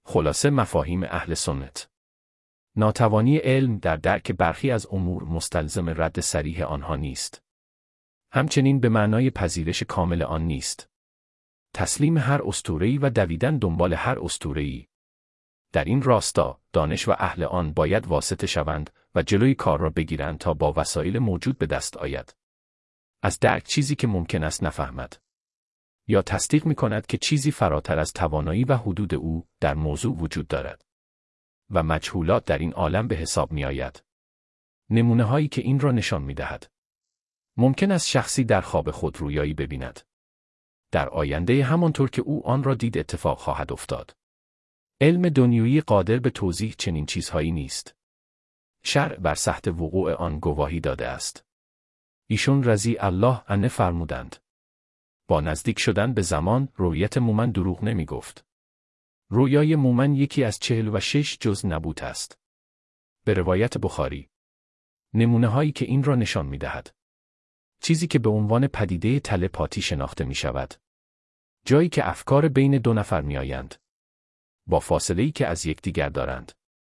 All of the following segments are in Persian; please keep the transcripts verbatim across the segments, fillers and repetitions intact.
خلاصه مفاهیم اهل سنت. ناتوانی علم در درک برخی از امور مستلزم رد صریح آنها نیست. همچنین به معنای پذیرش کامل آن نیست. تسلیم هر اسطوره‌ای و دویدن دنبال هر اسطوره‌ای. در این راستا، دانش و اهل آن باید واسطه شوند و جلوی کار را بگیرند تا با وسایل موجود به دست آید. از درک چیزی که ممکن است نفهمد. یا تصدیق می کند که چیزی فراتر از توانایی و حدود او در موضوع وجود دارد. و مجهولات در این عالم به حساب می آید. نمونه هایی که این را نشان می دهد. ممکن است شخصی در خواب خود رویایی ببیند. در آینده همانطور که او آن را دید اتفاق خواهد افتاد. علم دنیویی قادر به توضیح چنین چیزهایی نیست. شرع بر صحت وقوع آن گواهی داده است. ایشون رضی الله عنه فرمودند. با نزدیک شدن به زمان رؤیت مومن دروغ نمی گفت. رویای مومن یکی از چهل و شش جز نبوت است. به روایت بخاری. نمونه هایی که این را نشان می دهد. چیزی که به عنوان پدیده تلپاتی شناخته می شود. جایی که افکار بین دو نفر می آیند. با فاصله‌ای که از یکدیگر دارند.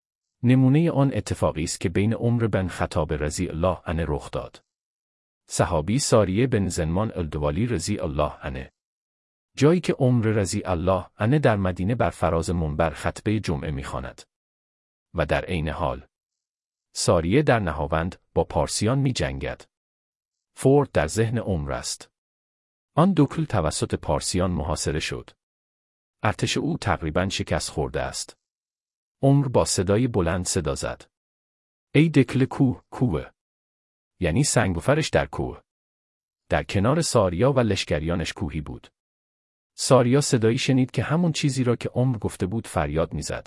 نمونه آن اتفاقی است که بین عمر بن خطاب رضی الله عنه رخ داد. صحابی ساریه بن زنمان الدوالی رضی الله عنه. جایی که عمر رضی الله عنه در مدینه بر فراز منبر خطبه جمعه می‌خواند. و در عین حال ساریه در نهاوند با پارسیان می‌جنگد. فورد در ذهن عمر است. آن دکل توسط پارسیان محاصره شد. ارتش او تقریباً شکست خورده است. عمر با صدای بلند صدا زد. ای دکل کوه، کوه. یعنی سنگفرش در کوه. در کنار ساریا و لشکریانش کوهی بود. ساریا صدایی شنید که همون چیزی را که عمر گفته بود فریاد میزد.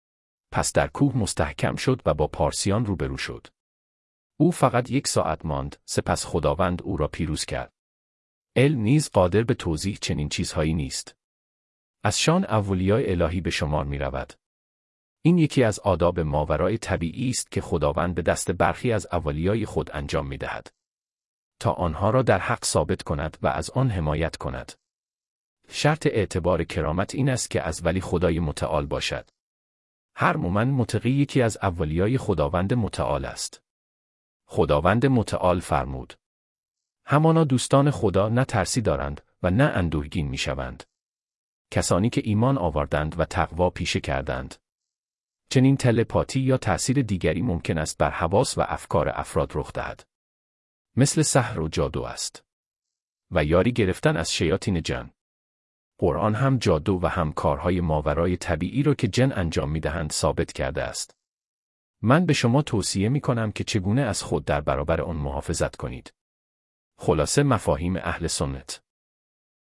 پس در کوه مستحکم شد و با پارسیان روبرو شد. او فقط یک ساعت ماند، سپس خداوند او را پیروز کرد. علم نیز قادر به توضیح چنین چیزهایی نیست. از شان اولیای الهی به شمار می رود. این یکی از آداب ماورای طبیعی است که خداوند به دست برخی از اولیای خود انجام می دهد. تا آنها را در حق ثابت کند و از آن حمایت کند. شرط اعتبار کرامت این است که از ولی خدای متعال باشد. هر مومن متقی یکی از اولیای خداوند متعال است. خداوند متعال فرمود. همانا دوستان خدا نه ترسی دارند و نه اندوهگین می شوند. کسانی که ایمان آوردند و تقوا پیشه کردند. چنین تلپاتی یا تأثیر دیگری ممکن است بر حواس و افکار افراد رخ دهد. مثل سحر و جادو است. و یاری گرفتن از شیاطین جن. قرآن هم جادو و هم کارهای ماورای طبیعی را که جن انجام می‌دهند ثابت کرده است. من به شما توصیه می‌کنم که چگونه از خود در برابر آن محافظت کنید. خلاصه مفاهیم اهل سنت.